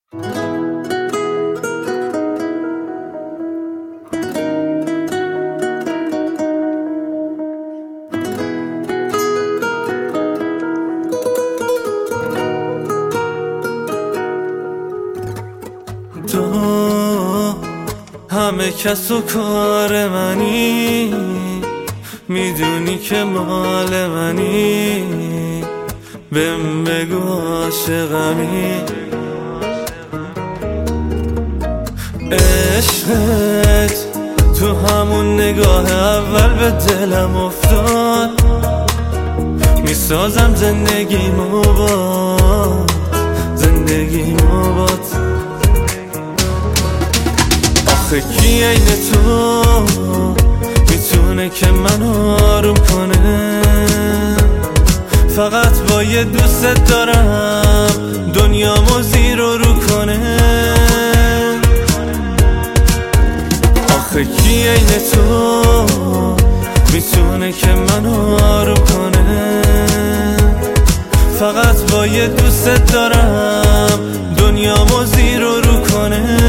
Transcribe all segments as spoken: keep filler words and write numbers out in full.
تو همه کس و کار منی، میدونی که مال منی، بهم بگو عاشقمی. عشقت تو همون نگاه اول به دلم افتاد، میسازم زندگیمو باد، زندگیمو باد. آخه کی عین تو میتونه که منو آروم کنه؟ فقط با یه دوست دارم دنیامو زیر و رو کنه. آخه کی عین تو میتونه که منو آروم کنه؟ فقط با یه دوست دارم دنیامو زیر و رو کنه.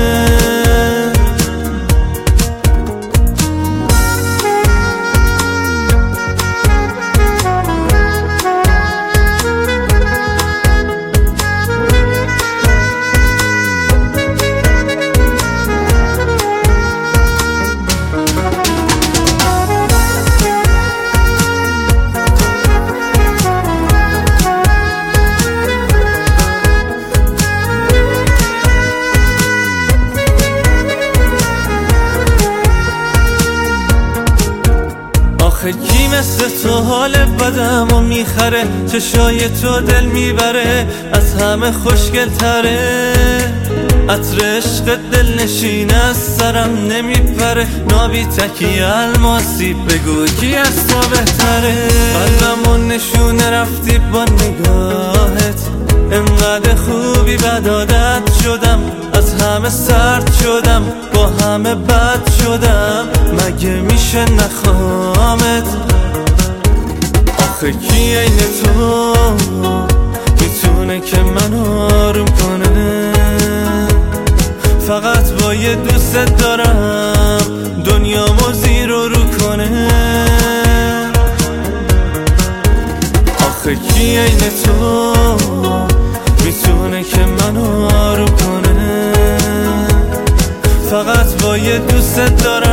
آخه کی مثل تو حال بدم و میخره؟ چشای تو دل میبره، از همه خوشگل تره. عطر عشق دل نشین از سرم نمیپره، نابی تکی الماسی بگو کی از تو بهتره؟ قلبم و نشونه رفتی با نگاهت، انقدر خوبی بد عادت شدم، از همه سرد شدم، با همه بد شدم، مگه میشه نخوامت؟ آخه کی عین تو میتونه که منو آروم کنه؟ فقط با یه دوست دارم دنیامو زیر و رو کنه. آخه کی عین تو میتونه که منو آروم کنه؟ فقط با یه دوست دارم